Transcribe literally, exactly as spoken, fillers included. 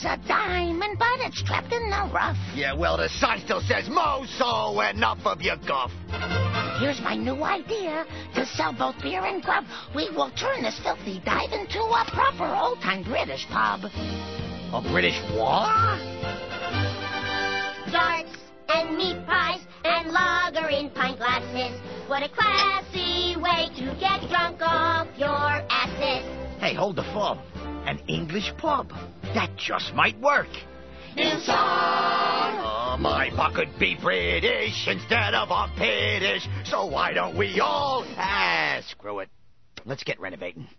is a diamond, but it's trapped in the rough. Yeah, well, the sign still says Mo, so enough of your guff. Here's my new idea to sell both beer and grub. We will turn this filthy dive into a proper old-time British pub. A British what? Darts and meat pies and lager in pint glasses. What a classy way to get drunk off your asses. Hey, hold the phone. An English pub. That just might work. New song! Oh, my pub could be British instead of a Piddish. So why don't we all... Ah, screw it. Let's get renovating.